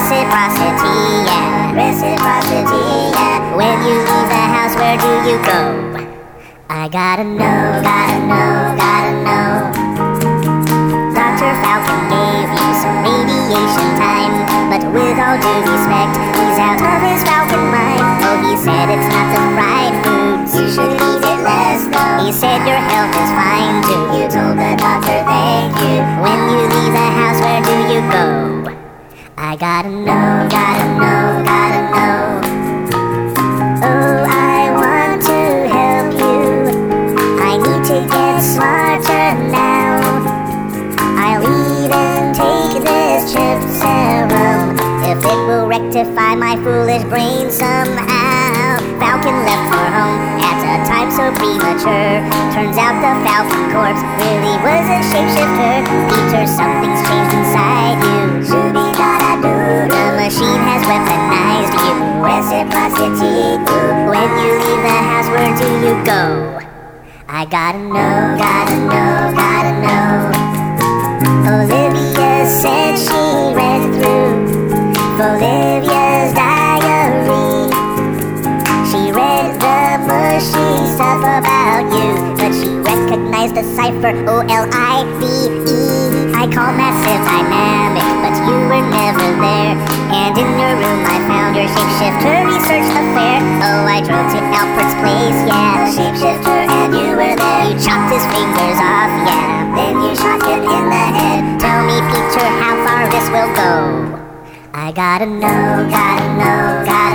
reciprocity, yeah. Reciprocity, yeah. When you leave the house, where do you go? I gotta know, gotta know, gotta know. Dr. Falcon gave you some radiation time, but with all due respect, he's out of his Falcon mind. Oh, he said it's not the fried foods, you should eat it less though. He said your health is fine too, you told the doctor thank you. When you leave the house, where do you go? I gotta know, gotta know, gotta know. Oh, I want to help you, I need to get smarter now. I'll even take this chip serum if it will rectify my foolish brain somehow. Falcon left for home at a time so premature. Turns out the Falcon corpse really was a shapeshifter. Peter, something's changed inside you. Shooby-da-da-doo. The machine has weaponized you. Reciprocity. When you leave the house, where do you go? I gotta know, gotta know, gotta know. Olivia said she read through Olivia's diary. She read the mushy stuff about you, but she recognized the cipher O-L-I-V-E. I call massive dynamic, but you were never there. And in your room I found your shapeshifter research affair. Oh, I drove to Alfred's place, yeah. Shapeshifter, and you were there. You chopped his fingers off, yeah. Then you shot him in the head. Tell me, Peter, how far this will go? I gotta know, gotta know, gotta